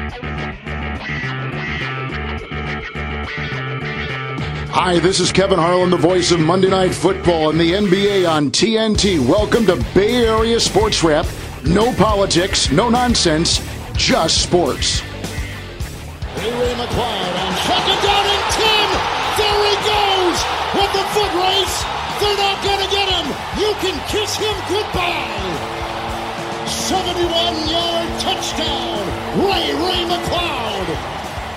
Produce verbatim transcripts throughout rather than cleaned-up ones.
Hi, this is Kevin Harlan, the voice of Monday Night Football and the N B A on T N T. Welcome to Bay Area Sports Wrap. No politics, no nonsense, just sports. Ray McLeod on second down and ten. There he goes with the foot race. They're not going to get him. You can kiss him goodbye. seventy-one-yard touchdown, Ray Ray McLeod.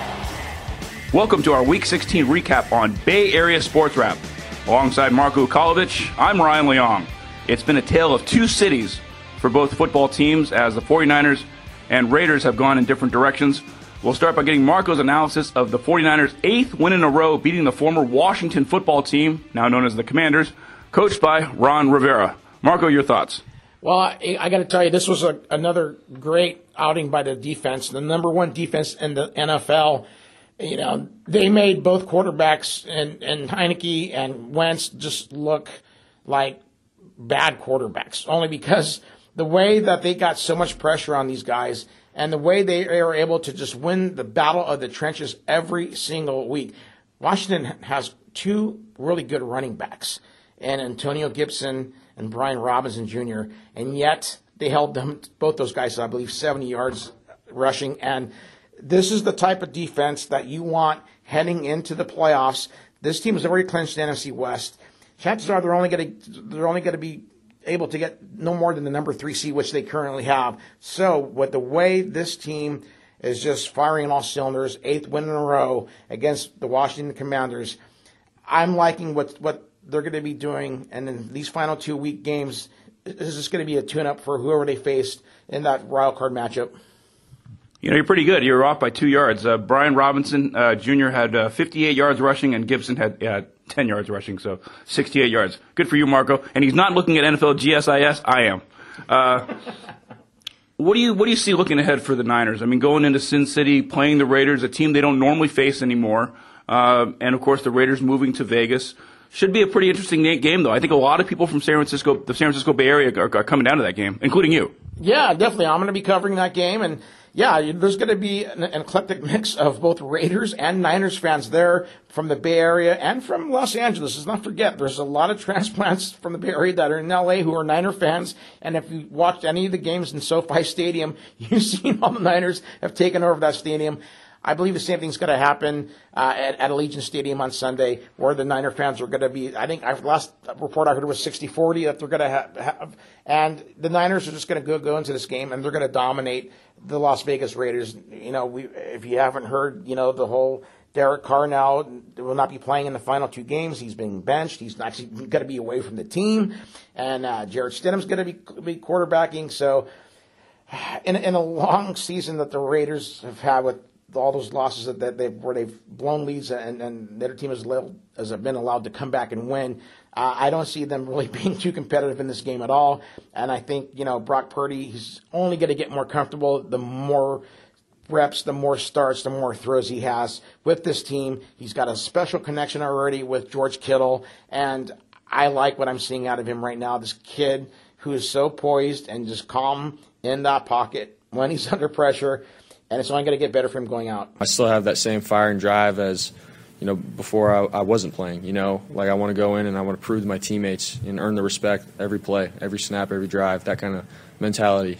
Welcome to our Week sixteen recap on Bay Area Sports Wrap. Alongside Marco Kolovich, I'm Ryan Leong. It's been a tale of two cities for both football teams as the 49ers and Raiders have gone in different directions. We'll start by getting Marco's analysis of the 49ers' eighth win in a row, beating the former Washington football team, now known as the Commanders, coached by Ron Rivera. Marco, your thoughts? Well, I, I got to tell you, this was a, another great outing by the defense, the number one defense in the N F L. You know, they made both quarterbacks and, and Heineke and Wentz just look like bad quarterbacks, only because the way that they got so much pressure on these guys and the way they are able to just win the battle of the trenches every single week. Washington has two really good running backs, and Antonio Gibson and Brian Robinson Junior, and yet they held them, both those guys, I believe, seventy yards rushing. And this is the type of defense that you want heading into the playoffs. This team has already clinched the N F C West. Chances are they're only going to they're only going to be able to get no more than the number three seed, which they currently have. So with the way this team is just firing on all cylinders, eighth win in a row against the Washington Commanders, I'm liking what what they're going to be doing. And in these final two week games, this is going to be a tune-up for whoever they faced in that wild card matchup. You know, you're pretty good. You're off by two yards. Uh, Brian Robinson uh, Junior had uh, fifty-eight yards rushing, and Gibson had uh, ten yards rushing, so sixty-eight yards. Good for you, Marco. And he's not looking at N F L G S I S. I am. Uh, what do you what do you see looking ahead for the Niners? I mean, going into Sin City, playing the Raiders, a team they don't normally face anymore, uh, and of course the Raiders moving to Vegas. Should be a pretty interesting game, though. I think a lot of people from San Francisco, the San Francisco Bay Area, are, are coming down to that game, including you. Yeah, definitely. I'm going to be covering that game, and yeah, there's going to be an, an eclectic mix of both Raiders and Niners fans there from the Bay Area and from Los Angeles. Let's not forget, there's a lot of transplants from the Bay Area that are in L A who are Niner fans, and if you watched any of the games in SoFi Stadium, you've seen all the Niners have taken over that stadium. I believe the same thing's going to happen uh, at, at Allegiant Stadium on Sunday, where the Niner fans are going to be, I think, I, last report I heard was sixty forty that they're going to have, have. And the Niners are just going to go, go into this game, and they're going to dominate the Las Vegas Raiders. You know, we, if you haven't heard, you know, the whole Derek Carr now will not be playing in the final two games. He's being benched. He's actually going to be away from the team. And uh, Jarrett Stidham's going to be, be quarterbacking. So in, in a long season that the Raiders have had with all those losses that, that they've where they've blown leads and, and the other team has, has been allowed to come back and win, uh, I don't see them really being too competitive in this game at all. And I think, you know, Brock Purdy, he's only going to get more comfortable the more reps, the more starts, the more throws he has with this team. He's got a special connection already with George Kittle, and I like what I'm seeing out of him right now. This kid who is so poised and just calm in that pocket when he's under pressure. And it's only going to get better for him going out. I still have that same fire and drive as, you know, before I, I wasn't playing. You know, like I want to go in and I want to prove to my teammates and earn the respect every play, every snap, every drive, that kind of mentality.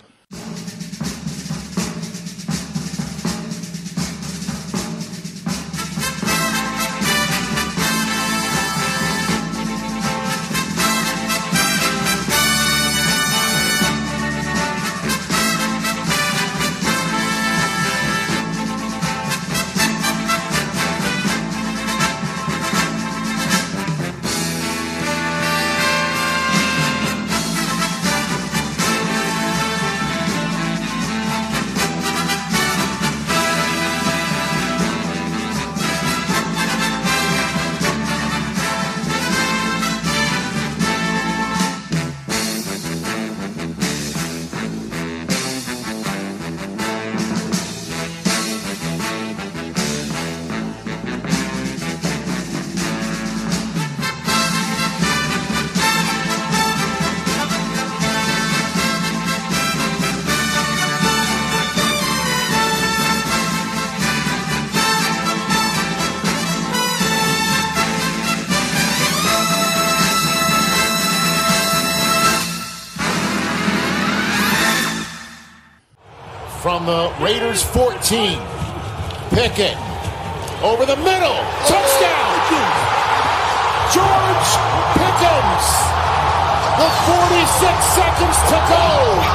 uh, Raiders fourteen. Pickett over the middle. Touchdown! George Pickens with forty-six seconds to go.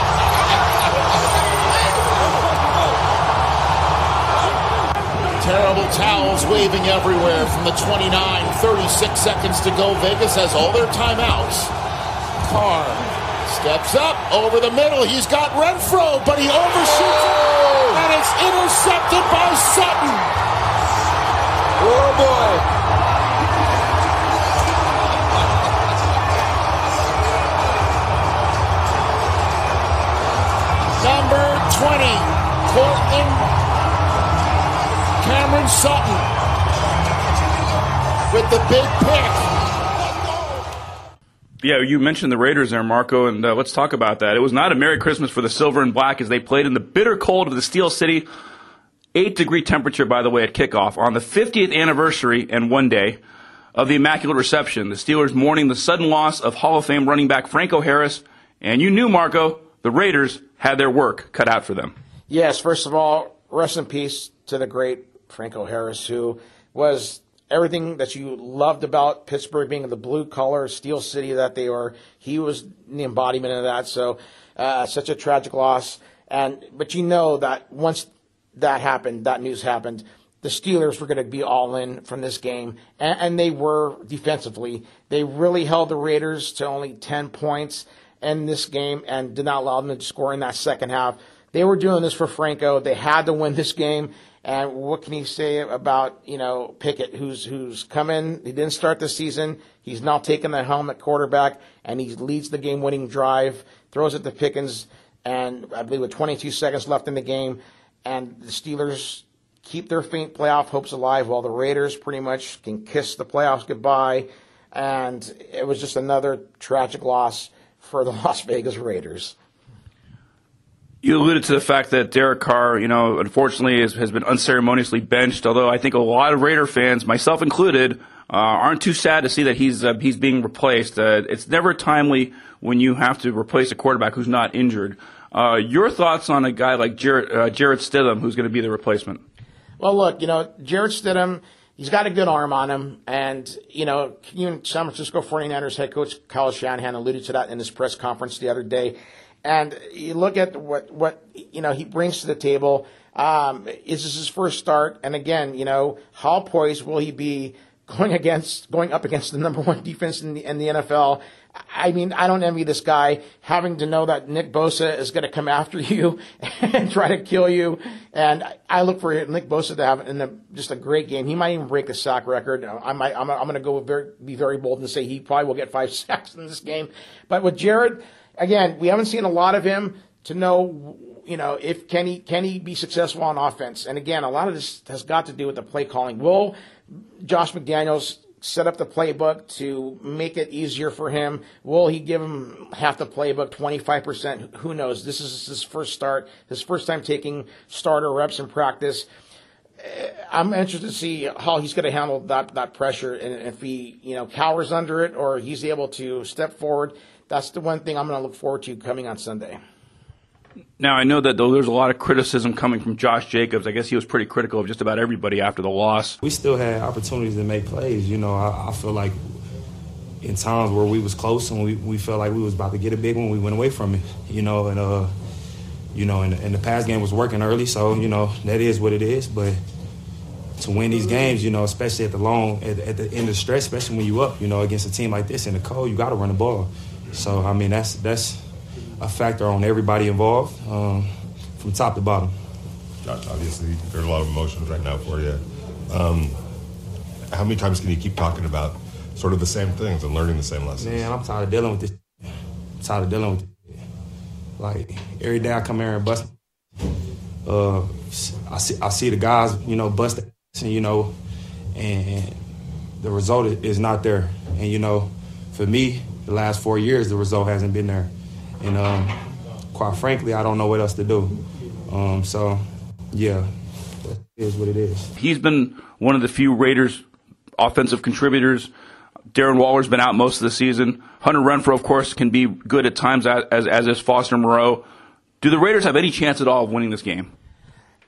Terrible towels waving everywhere from the twenty-nine. thirty-six seconds to go. Vegas has all their timeouts. Carr steps up over the middle. He's got Renfro, but he overshoots it, and it's intercepted by Sutton. Oh, boy. Number twenty, Cortland Cameron Sutton with the big pick. Yeah, you mentioned the Raiders there, Marco, and uh, let's talk about that. It was not a Merry Christmas for the Silver and Black as they played in the bitter cold of the Steel City. Eight-degree temperature, by the way, at kickoff. On the fiftieth anniversary and one day of the Immaculate Reception, the Steelers mourning the sudden loss of Hall of Fame running back Franco Harris. And you knew, Marco, the Raiders had their work cut out for them. Yes, first of all, rest in peace to the great Franco Harris, who was everything that you loved about Pittsburgh being the blue-collar Steel City that they were. He was the embodiment of that. So, uh, such a tragic loss. And but you know that once that happened, that news happened, the Steelers were going to be all in from this game, and, and they were defensively. They really held the Raiders to only ten points in this game and did not allow them to score in that second half. They were doing this for Franco. They had to win this game. And what can you say about, you know, Pickett, who's who's come in? He didn't start the season. He's now taken the helm at quarterback, and he leads the game-winning drive, throws it to Pickens, and I believe with twenty-two seconds left in the game, and the Steelers keep their faint playoff hopes alive while the Raiders pretty much can kiss the playoffs goodbye. And it was just another tragic loss for the Las Vegas Raiders. You alluded to the fact that Derek Carr, you know, unfortunately has, has been unceremoniously benched, although I think a lot of Raider fans, myself included, uh, aren't too sad to see that he's uh, he's being replaced. Uh, it's never timely when you have to replace a quarterback who's not injured. Uh, your thoughts on a guy like Jarrett, uh, Jarrett Stidham, who's going to be the replacement? Well, look, you know, Jarrett Stidham, he's got a good arm on him. And, you know, San Francisco forty-niners head coach Kyle Shanahan alluded to that in his press conference the other day. And you look at what, what you know, he brings to the table. Um, is this his first start? And again, you know, how poised will he be going against, going up against the number one defense in the, in the N F L? I mean, I don't envy this guy having to know that Nick Bosa is going to come after you and try to kill you. And I look for Nick Bosa to have in a, just a great game. He might even break the sack record. I might, I'm, I'm going to go very, be very bold and say he probably will get five sacks in this game. But with Jared, again, we haven't seen a lot of him to know, you know, if can he can he be successful on offense. And again, a lot of this has got to do with the play calling. Will Josh McDaniels set up the playbook to make it easier for him? Will he give him half the playbook, twenty-five percent? Who knows? This is his first start, his first time taking starter reps in practice. I'm interested to see how he's going to handle that, that pressure, and if he, you know, cowers under it or he's able to step forward. That's the one thing I'm going to look forward to coming on Sunday. Now, I know that though there's a lot of criticism coming from Josh Jacobs. I guess he was pretty critical of just about everybody after the loss. We still had opportunities to make plays. You know, I, I feel like in times where we was close and we, we felt like we was about to get a big one, we went away from it. You know, and, uh, you know, and, and the pass game was working early, so, you know, that is what it is. But to win these games, you know, especially at the long, at, at the end of the stretch, especially when you up, you know, against a team like this in the cold, you got to run the ball. So, I mean, that's that's a factor on everybody involved um, from top to bottom. Josh, obviously, there are a lot of emotions right now for you. Um, how many times can you keep talking about sort of the same things and learning the same lessons? Man, I'm tired of dealing with this. I'm tired of dealing with this. Like, every day I come here and bust. Uh, I see I see the guys, you know, bust and, you know, and the result is not there. And, you know, for me, the last four years, the result hasn't been there. And um, quite frankly, I don't know what else to do. Um, so, yeah, that is what it is. He's been one of the few Raiders offensive contributors. Darren Waller's been out most of the season. Hunter Renfro, of course, can be good at times, as, as is Foster Moreau. Do the Raiders have any chance at all of winning this game?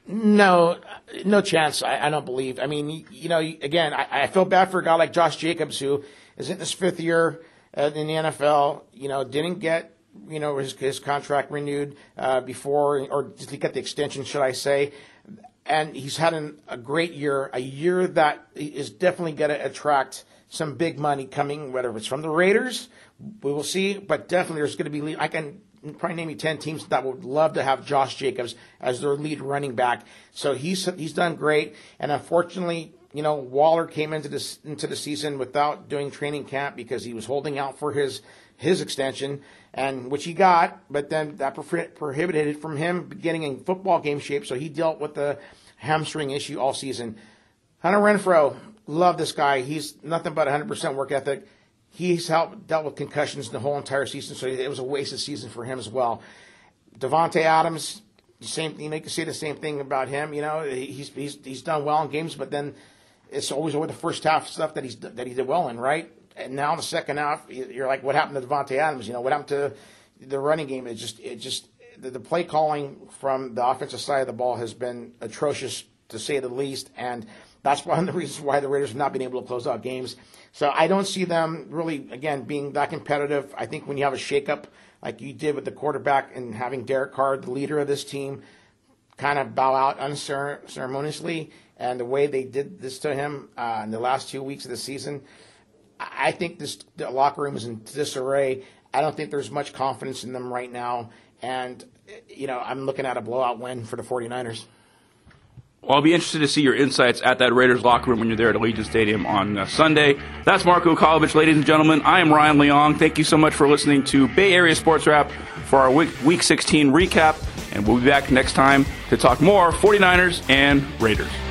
No, no chance. I, I don't believe. I mean, you know, again, I, I feel bad for a guy like Josh Jacobs, who is in his fifth year uh, in the N F L. You know, didn't get you know his, his contract renewed uh, before, or did he get the extension, should I say? And he's had an, a great year, a year that is definitely going to attract some big money coming, whether it's from the Raiders, we will see, but definitely there's going to be, I can probably name you ten teams that would love to have Josh Jacobs as their lead running back. So he's he's done great, and unfortunately, you know, Waller came into this into the season without doing training camp because he was holding out for his his extension, and which he got, but then that prohibited it from him getting in football game shape, so he dealt with the hamstring issue all season. Hunter Renfrow, love this guy. He's nothing but one hundred percent work ethic. He's helped dealt with concussions the whole entire season, so it was a wasted season for him as well. Devontae Adams, same thing. You can say the same thing about him. You know, he's he's he's done well in games, but then it's always over the first half stuff that he's that he did well in, right? And now in the second half, you're like, what happened to Devontae Adams? You know, what happened to the running game? It just it just the, the play calling from the offensive side of the ball has been atrocious, to say the least, and that's one of the reasons why the Raiders have not been able to close out games. So I don't see them really, again, being that competitive. I think when you have a shakeup like you did with the quarterback and having Derek Carr, the leader of this team, kind of bow out unceremoniously, and the way they did this to him uh, in the last two weeks of the season, I think this the locker room is in disarray. I don't think there's much confidence in them right now. And, you know, I'm looking at a blowout win for the 49ers. Well, I'll be interested to see your insights at that Raiders locker room when you're there at Allegiant Stadium on uh, Sunday. That's Marco Kolovich, ladies and gentlemen. I am Ryan Leong. Thank you so much for listening to Bay Area Sports Wrap for our week, week sixteen recap. And we'll be back next time to talk more 49ers and Raiders.